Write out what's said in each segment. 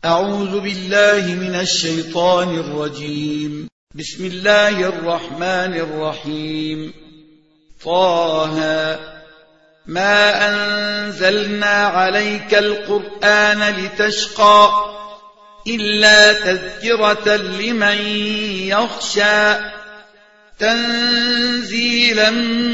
أعوذ بالله من الشيطان الرجيم. بسم الله الرحمن الرحيم. طه ما أنزلنا عليك القرآن لتشقى إلا تذكرة لمن يخشى تنزيلا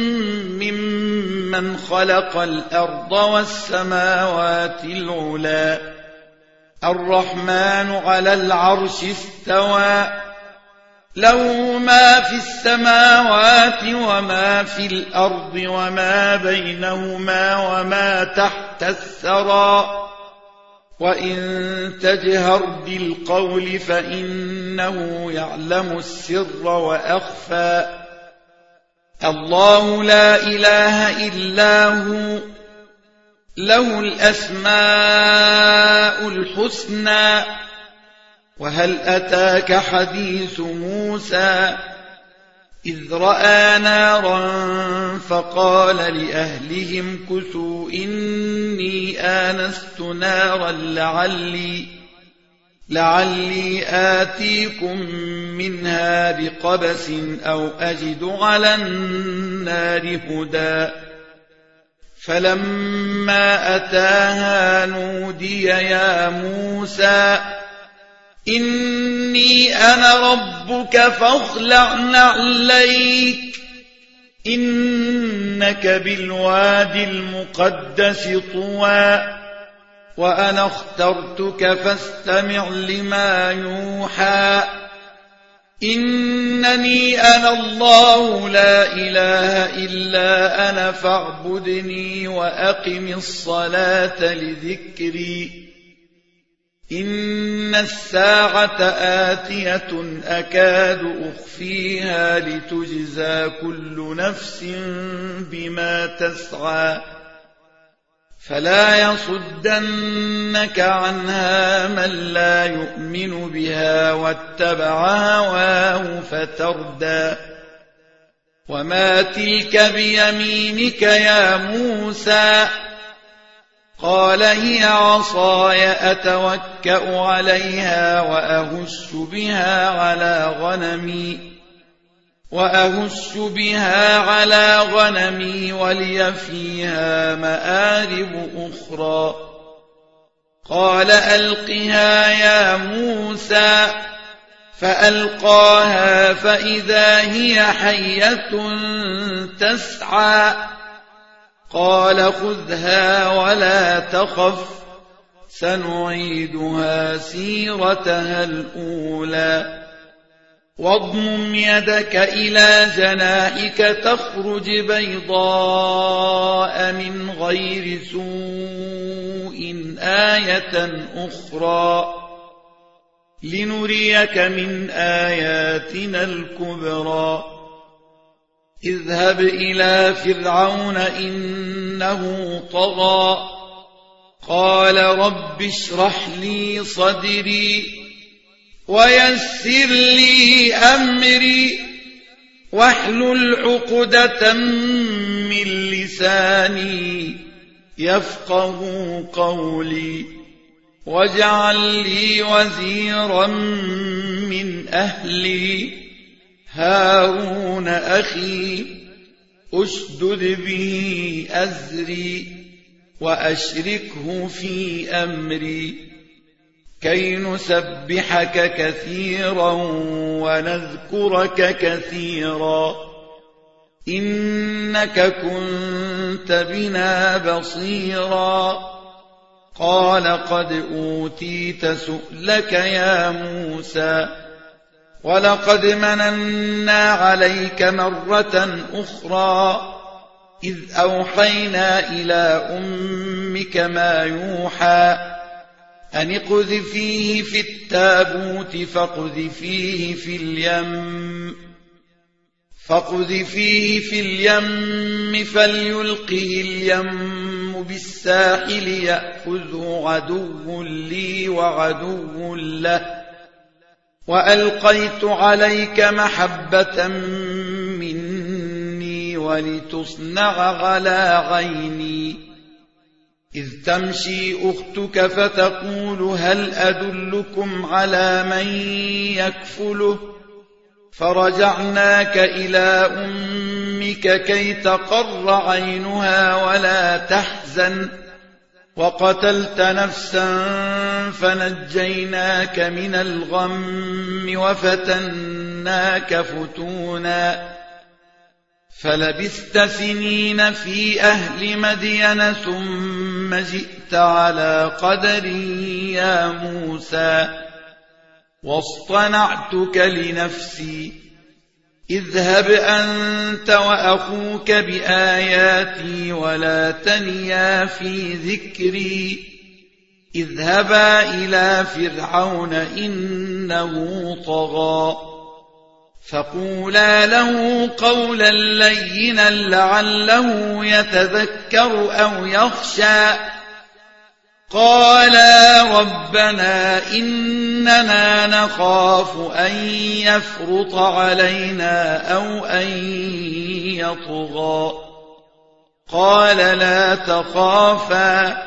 ممن خلق الأرض والسماوات العلى الرحمن على العرش استوى له ما في السماوات وما في الأرض وما بينهما وما تحت الثرى وإن تجهر بالقول فإنه يعلم السر وأخفى الله لا إله إلا هو له الأسماء الحسنى وهل أتاك حديث موسى إذ رأى نارا فقال لأهلهم كثوا إني آنست نارا لعلي آتيكم منها بقبس أو أجد على النار هدى فلما أتاها نودي يا موسى إني أنا ربك فاخلع نعليك إنك بالوادي المقدس طوى وأنا اخترتك فاستمع لما يوحى إنني أنا الله لا إله إلا أنا فاعبدني وأقم الصلاة لذكري إن الساعة آتية أكاد أخفيها لتجزى كل نفس بما تسعى فلا يصدنك عنها من لا يؤمن بها واتبع هواه فتردى وما تلك بيمينك يا موسى قال هي عصاي أتوكأ عليها وأهش بها على غنمي ولي فيها مآرب أخرى قال ألقها يا موسى فألقاها فإذا هي حية تسعى قال خذها ولا تخف سنعيدها سيرتها الأولى واضمم يدك إلى جناحك تخرج بيضاء من غير سوء آية أخرى لنريك من آياتنا الكبرى اذهب إلى فرعون إنه طغى قال رب اشرح لي صدري ويسر لي أمري واحلل عقدة من لساني يفقه قولي واجعل لي وزيرا من أهلي هارون أخي أشدد به أزري وأشركه في أمري كي نسبحك كثيرا ونذكرك كثيرا إنك كنت بنا بصيرا قال قد أوتيت سؤلك يا موسى ولقد مننا عليك مرة أخرى إذ أوحينا إلى أمك ما يوحى أن اقذفيه في التابوت فاقذفيه في اليم فليلقه اليم بالساحل يأخذه عدو لي وعدو له وألقيت عليك محبة مني ولتصنع على عيني إذ تمشي أختك فتقول هل أدلكم على من يكفله فرجعناك إلى أمك كي تقر عينها ولا تحزن وقتلت نفسا فنجيناك من الغم وفتناك فتونا فلبثت سنين في أهل مدين ثم جئت على قدر يا موسى واصطنعتك لنفسي اذهب أنت وأخوك بآياتي ولا تنيا في ذكري اذهبا إلى فرعون إنه طغى فقولا له قولا لينا لعله يتذكر أو يخشى قالا ربنا إننا نخاف أن يفرط علينا أو أن يطغى قال لا تخافا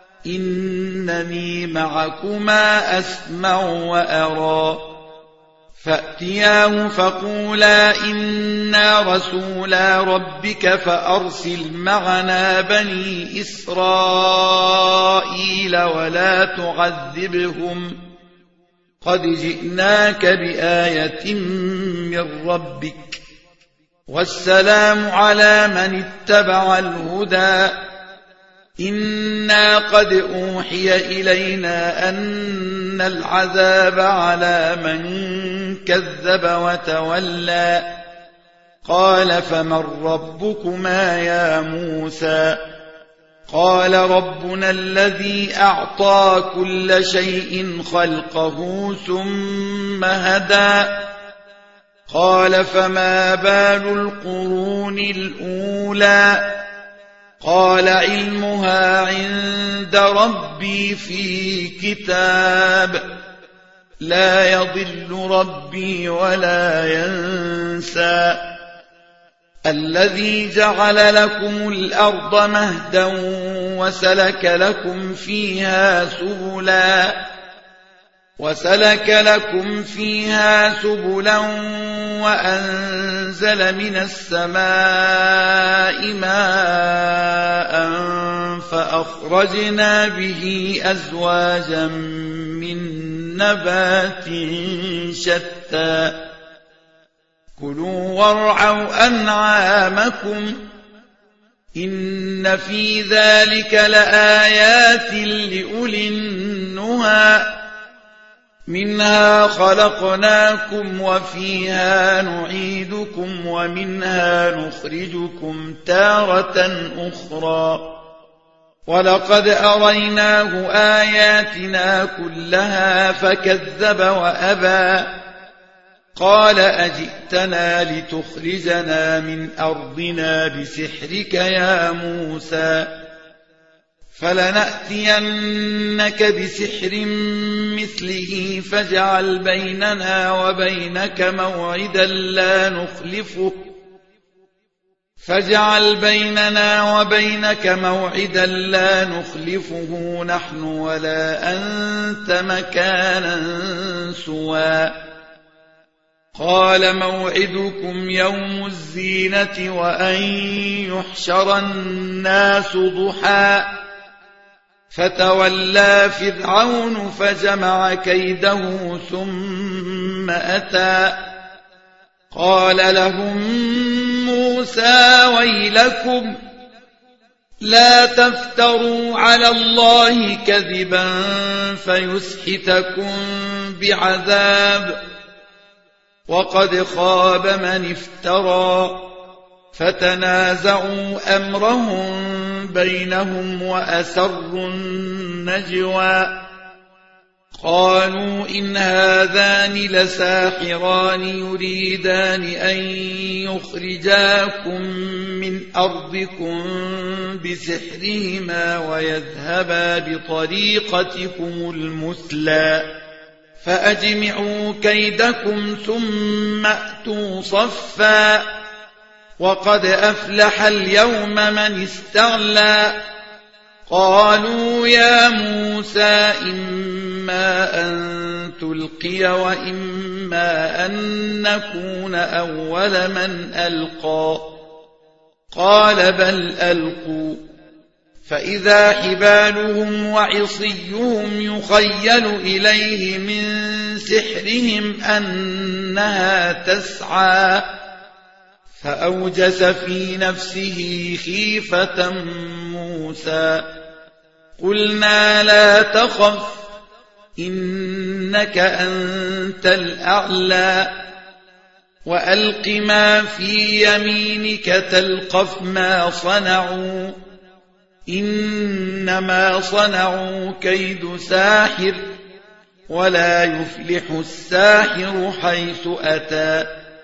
إنني معكما أسمع وأرى فأتياه فقولا إنا رسولا ربك فأرسل معنا بني إسرائيل ولا تعذبهم قد جئناك بآية من ربك والسلام على من اتبع الهدى إنا قد أوحي إلينا أن العذاب على من كذب وتولى قال فمن ربكما يا موسى قال ربنا الذي أعطى كل شيء خلقه ثم هدى قال فما بال القرون الأولى قال علمها عند ربي في كتاب لا يضل ربي ولا ينسى الذي جعل لكم الأرض مهدا وسلك لكم فيها سبلا وأنزل من السماء ماء فأخرجنا به أزواجا من نبات شتى كلوا وارعوا أنعامكم إن في ذلك لآيات لأولي النهى منها خلقناكم وفيها نعيدكم ومنها نخرجكم تارة أخرى ولقد أريناه آياتنا كلها فكذب وأبى قال أجئتنا لتخرجنا من أرضنا بسحرك يا موسى فلنأتينك بسحر مثله فاجعل بيننا وبينك موعدا لا نخلفه نحن ولا أنت مكانا سوى قال موعدكم يوم الزينة وأن يحشر الناس ضحى فتولى فرعون فجمع كيده ثم أتى قال لهم موسى ويلكم لا تفتروا على الله كذبا فيسحتكم بعذاب وقد خاب من افترى فتنازعوا أمرهم بينهم وأسروا النجوى قالوا إن هذان لساحران يريدان أن يخرجاكم من أرضكم بسحرهما ويذهبا بطريقتكم المثلى فأجمعوا كيدكم ثم أتوا صفا وقد أفلح اليوم من استعلى قالوا يا موسى إما أن تلقي وإما أن نكون أول من ألقى قال بل ألقوا فإذا حبالهم وعصيهم يخيل إليه من سحرهم أنها تسعى فأوجس في نفسه خيفة موسى قلنا لا تخف إنك أنت الأعلى وألق ما في يمينك تلقف ما صنعوا إنما صنعوا كيد ساحر ولا يفلح الساحر حيث أتى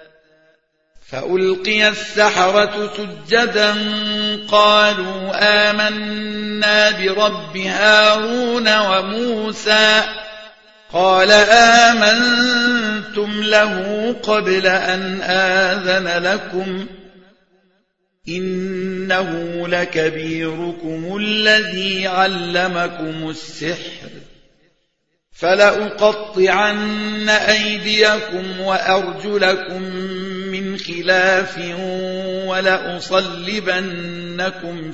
فألقي السحرة سجدا قالوا آمنا برب هارون وموسى قال آمنتم له قبل أن آذن لكم إنه لكبيركم الذي علمكم السحر فلأقطعن أيديكم وأرجلكم من خلاف ولأصلبنكم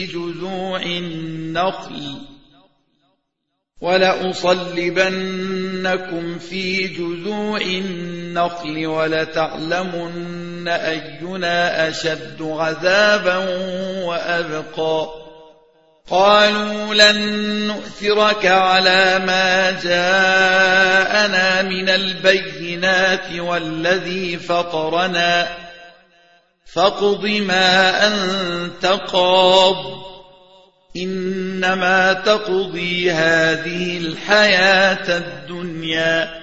في جذوع النخل ولتعلمن أينا أشد عذابا وأبقى قالوا لن نؤثرك على ما جاءنا من البينات والذي فطرنا فاقض ما أنت قاض إنما تقضي هذه الحياة الدنيا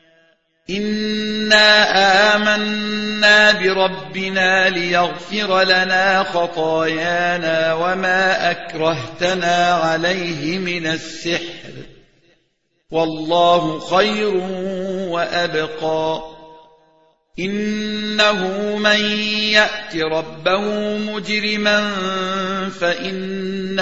إنا آمنا بربنا ليغفر لنا خطايانا وما أكرهتنا عليه من السحر والله خير وأبقى إنه من يأت ربه مجرما فإن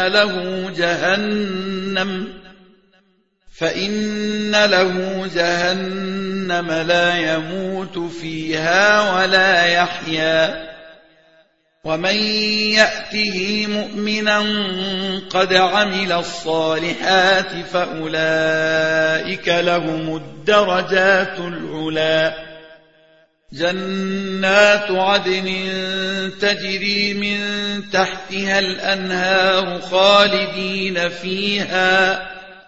له جهنم لا يموت فيها ولا يحيا ومن يأته مؤمنا قد عمل الصالحات فأولئك لهم الدرجات العلا جنات عدن تجري من تحتها الأنهار خالدين فيها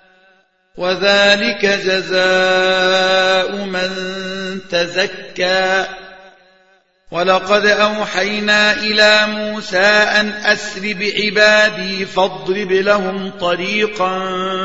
وذلك جزاء من تزكى ولقد أوحينا إلى موسى أن أسر بعبادي فاضرب لهم طريقا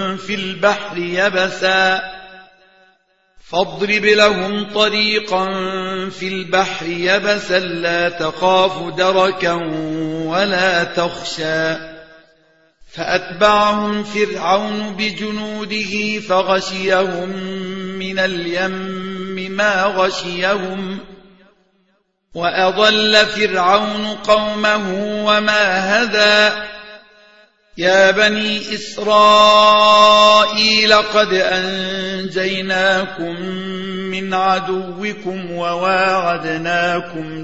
في البحر يبسا لا تخاف دركا ولا تخشى فأتبعهم فرعون بجنوده فغشيهم من اليم ما غشيهم وأضل فرعون قومه وما هدى يا بني إسرائيل قد أنجيناكم من عدوكم وواعدناكم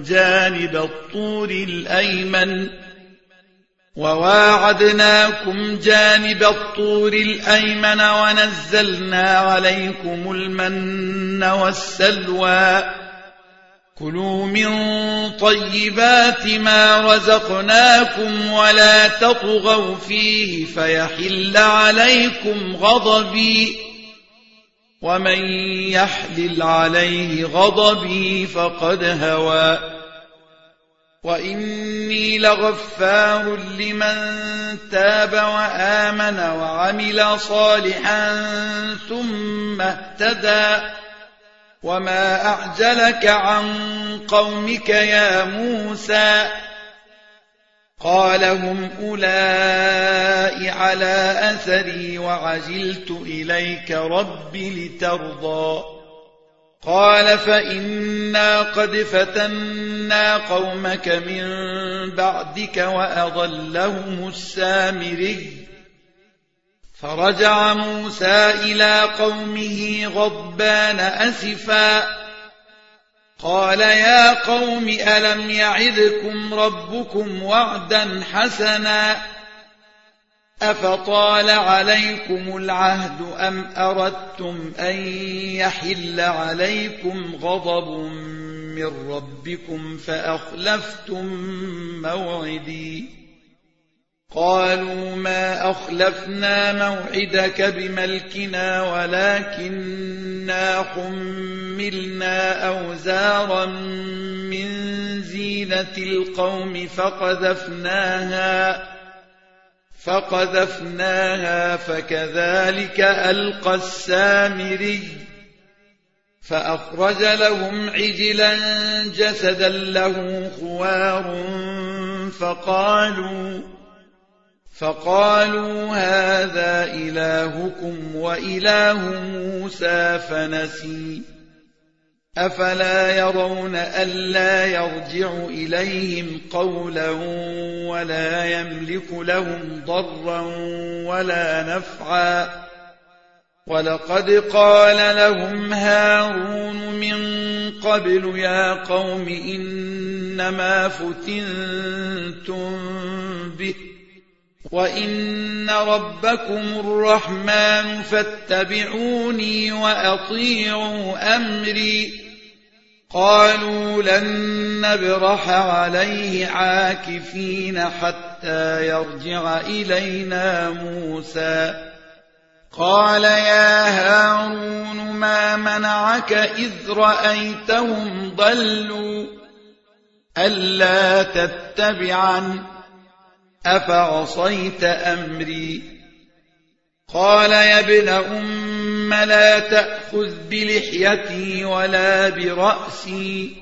جانب الطور الأيمن ونزلنا عليكم المن والسلوى كلوا من طيبات ما رزقناكم ولا تطغوا فيه فيحل عليكم غضبي ومن يحلل عليه غضبي فقد هوى وإني لغفار لمن تاب وآمن وعمل صالحا ثم اهتدى وما أعجلك عن قومك يا موسى قال هم أولئك على أثري وعجلت إليك رب لترضى قال فإنا قد فتنا قومك من بعدك وأضلهم السامري فرجع موسى إلى قومه غضبان أسفا قال يا قوم ألم يعدكم ربكم وعدا حسنا أفطال عليكم العهد أم أردتم أن يحل عليكم غضب من ربكم فأخلفتم موعدي قالوا ما أخلفنا موعدك بملكنا ولكننا حملنا أوزارا من زينة القوم فقذفناها فكذلك ألقى السامري فأخرج لهم عجلا جسدا له خوار فقالوا هذا إلهكم وإله موسى فنسي أفلا يرون ألا يرجع إليهم قولا ولا يملك لهم ضرا ولا نفعا ولقد قال لهم هارون من قبل يا قوم إنما فتنتم به وإن ربكم الرحمن فاتبعوني وأطيعوا أمري قالوا لن نبرح عليه عاكفين حتى يرجع إلينا موسى قال يا هارون ما منعك إذ رأيتهم ضلوا ألا تتبعن أفعصيت أمري قال يا ابن أم لا تأخذ بلحيتي ولا برأسي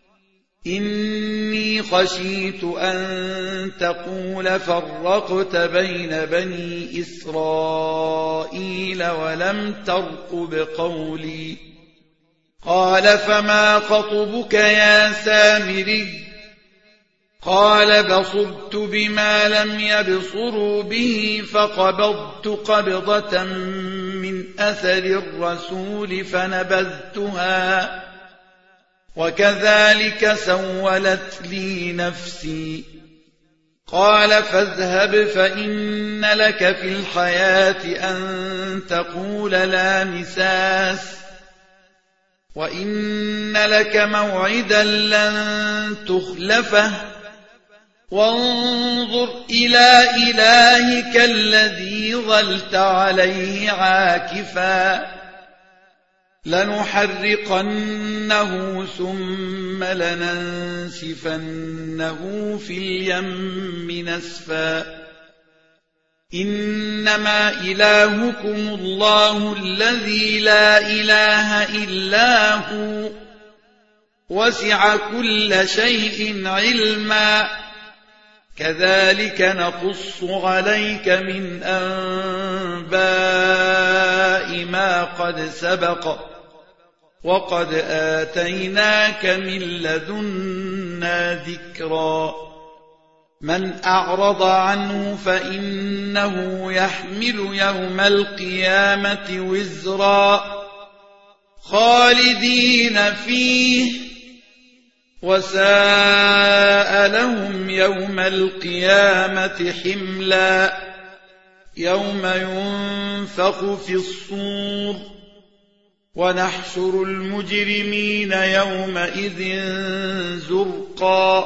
إني خشيت أن تقول فرقت بين بني إسرائيل ولم ترقب قولي قال فما خطبك يا سامري قال بصرت بما لم يبصروا به فقبضت قبضة من أثر الرسول فنبذتها وكذلك سولت لي نفسي قال فاذهب فإن لك في الحياة أن تقول لا مساس وإن لك موعدا لن تخلفه وانظر إلى إلهك الذي ظلت عليه عاكفا لنحرقنه ثم لننسفنه في اليم نسفا إنما إلهكم الله الذي لا إله إلا هو وسع كل شيء علما كذلك نقص عليك من أنباء ما قد سبق وقد آتيناك من لدنا ذكرا من أعرض عنه فإنه يحمل يوم القيامة وزرا خالدين فيه وساء لهم يوم القيامة حملا يوم ينفخ في الصور ونحشر المجرمين يومئذ زرقا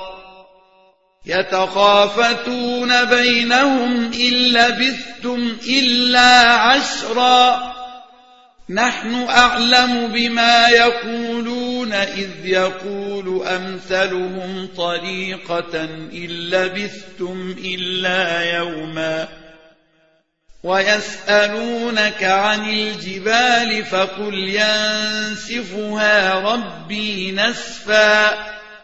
يتخافتون بينهم إن لبثتم إلا عشرا نحن أعلم بما يقولون إذ يقول أمثلهم طريقة إن لبثتم إلا يوما ويسألونك عن الجبال فقل ينسفها ربي نسفا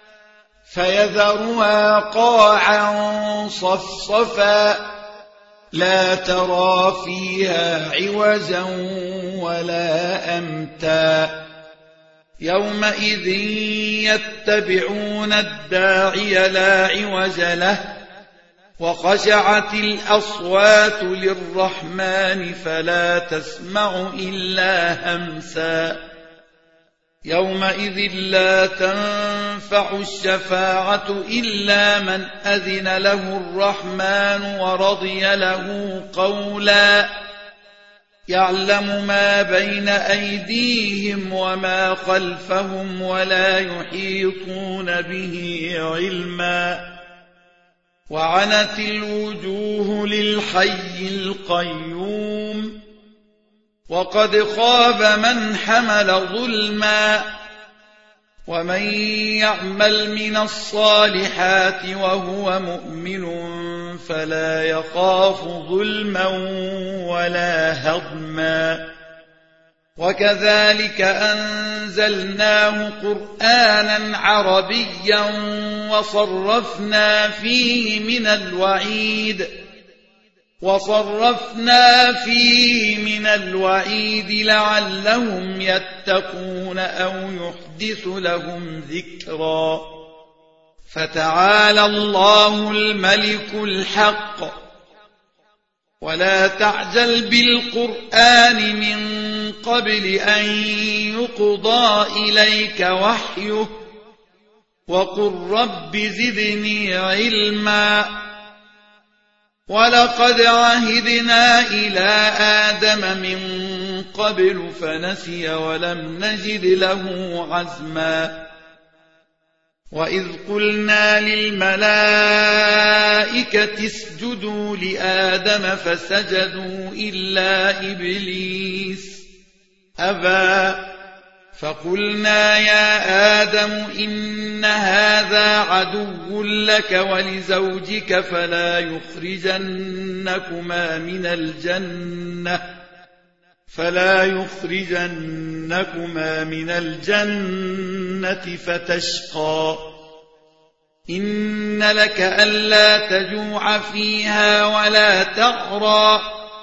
فيذرها قاعا صفصفا لا ترى فيها عوجا ولا أمتا يومئذ يتبعون الداعي لا عوج له وخشعت الأصوات للرحمن فلا تسمع إلا همسا يومئذ لا تنفع الشفاعة إلا من أذن له الرحمن ورضي له قولا يعلم ما بين أيديهم وما خلفهم ولا يحيطون به علما وعنت الوجوه للحي القيوم وقد خاب من حمل ظلما ومن يعمل من الصالحات وهو مؤمن فلا يخاف ظلما ولا هضما وكذلك أنزلناه قرآنا عربيا وصرفنا فيه من الوعيد لعلهم يتقون أو يحدث لهم ذكرا فتعالى الله الملك الحق ولا تعجل بالقرآن من قبل أن يقضى إليك وحيه وقل رب زدني علما ولقد عهدنا إلى آدم من قبل فنسي ولم نجد له عزما وإذ قلنا للملائكة اسجدوا لآدم فسجدوا إلا إبليس أبى فقلنا يا آدم إن هذا عدو لك ولزوجك فلا يخرجنكما من الجنة فتشقى إن لك ألا تجوع فيها ولا تعرى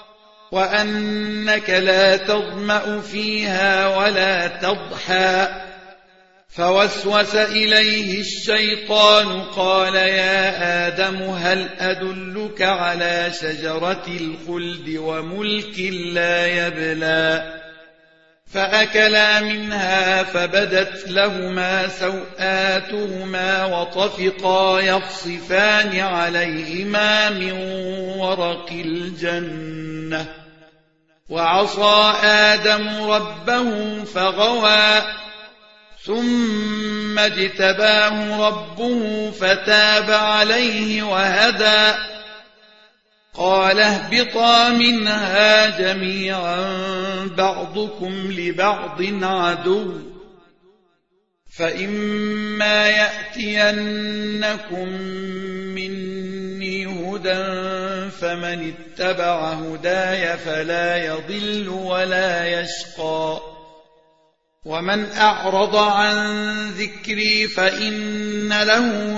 وأنك لا تظمأ فيها ولا تضحى فوسوس إليه الشيطان قال يا آدم هل أدلك على شجرة الخلد وملك لا يبلى فأكلا منها فبدت لهما سوآتهما وطفقا يخصفان عليهما من ورق الجنة وعصى آدم ربه فغوى ثم اجتباه ربه فتاب عليه وهدى قال اهبطا منها جميعا بعضكم لبعض عدو فإما يأتينكم مني هدى فمن اتبع هداي فلا يضل ولا يشقى ومن أعرض عن ذكري فإن له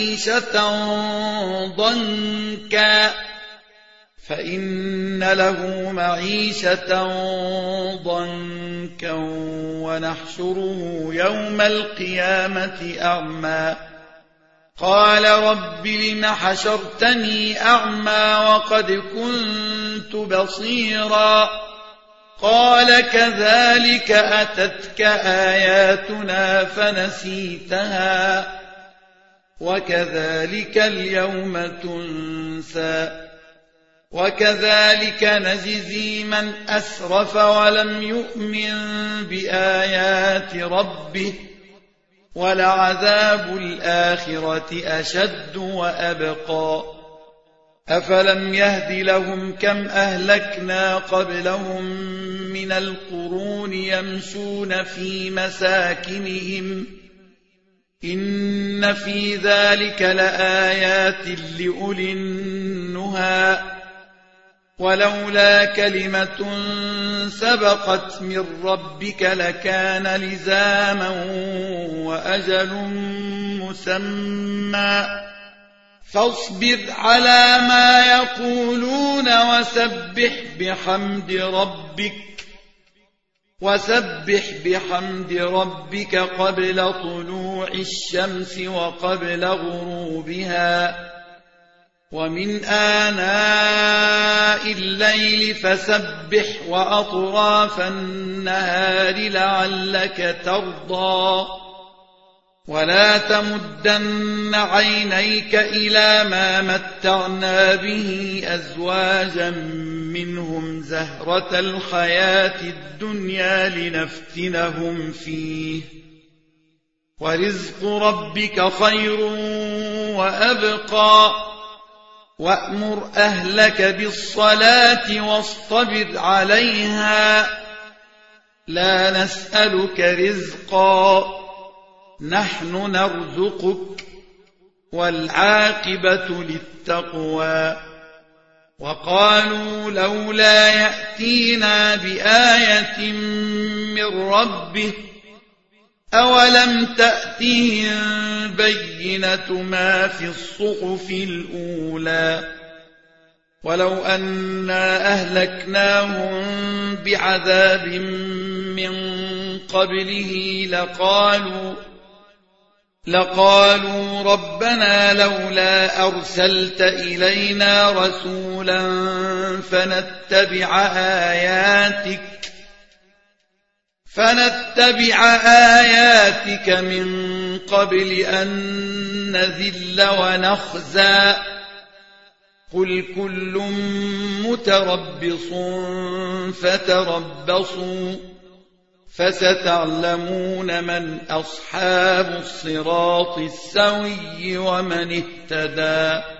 معيشة ضنكا ونحشره يوم القيامة أعمى قال رب لم حشرتني أعمى وقد كنت بصيرا قال كذلك أتتك آياتنا فنسيتها وكذلك اليوم تنسى وكذلك نجزي من أسرف ولم يؤمن بآيات ربه ولعذاب الآخرة أشد وأبقى أفلم يهد لهم كم أهلكنا قبلهم من القرون يمشون في مساكنهم إن في ذلك لآيات لأولي النهى ولولا كلمة سبقت من ربك لكان لزاما وأجل مسمى فاصبر على ما يقولون وسبح بحمد ربك قبل طلوع الشمس وقبل غروبها ومن آناء الليل فسبح وأطراف النهار لعلك ترضى ولا تمدن عينيك إلى ما متعنا به أزواجا منهم زهرة الحياة الدنيا لنفتنهم فيه ورزق ربك خير وأبقى وأمر أهلك بالصلاة واصطبر عليها لا نسألك رزقا نحن نرزقك والعاقبة للتقوى وقالوا لولا يأتينا بآية من ربه أولم تأتهم بينة ما في الصحف الأولى ولو أنا أهلكناهم بعذاب من قبله لقالوا ربنا لولا أرسلت إلينا رسولا فنتبع آياتك من قبل أن نذل ونخزى قل كل متربص فتربصوا فستعلمون من أصحاب الصراط السوي ومن اهتدى